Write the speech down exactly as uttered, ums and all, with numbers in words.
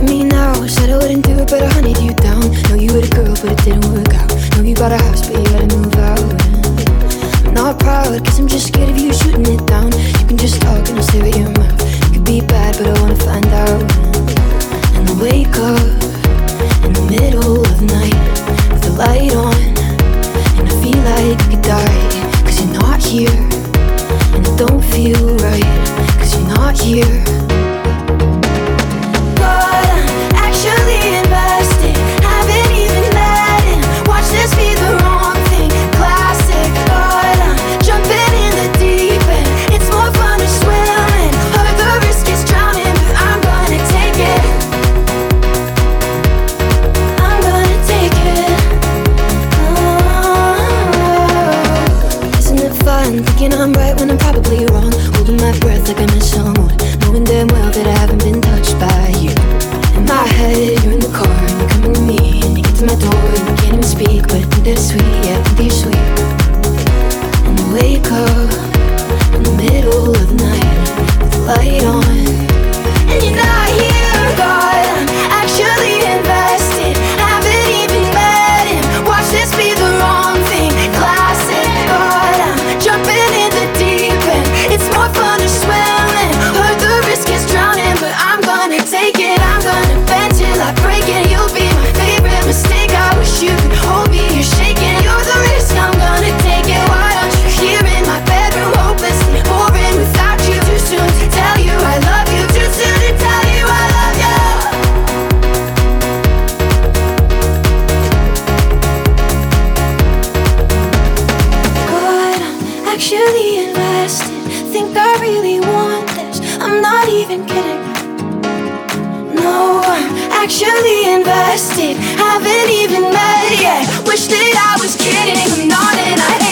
me now. Said I wouldn't do it, but I hunted you down. Know you were a girl, but it didn't work out. Know you bought a house, but you gotta move out. I'm not proud, cause I'm just scared of you shooting it down. You can just talk and I'll stare at your mouth. You could be bad, but I wanna find out. And I wake up in the middle of the night with the light on, and I feel like I could die. Cause you're not here, and it don't feel right. Cause you're not here. But I'm actually invested. Haven't even met him. Watch this be the wrong thing. Classic. But I'm jumping in the deep end. It's more fun to swim in. Heard the risk is drowning, but I'm gonna take it. I'm gonna take it. Oh. Isn't it fun thinking I'm right when I'm probably wrong? Holding my breath like I miss someone, knowing damn well that I haven't been touched by you. In my head, you're in the car, and you're coming to me, and you get to my door, and you can't even speak, but I think that's sweet, yeah, I think that you're sweet. And I wake up in the middle of the night with the light on, and you're not here. God, I'm actually invested. Haven't even met him. Watch this be the wrong thing. Classic. God, I'm jumping in the deep end. It's more fun to swim in. Heard the risk is drowning, but I'm gonna take it. I'm gonna bend till I break it. You'll be my favorite mistake. I wish you could hold me. You're shaking. You're the risk. I'm gonna take it. Why aren't you here in my bedroom? Hopelessly boring without you. Too soon to tell you I love you. Too soon to tell you I love you. God, I'm actually invested. Think I really want this. I'm not even kidding. No, I'm actually invested. Haven't even met yet. Wish that I was kidding. I'm not, and I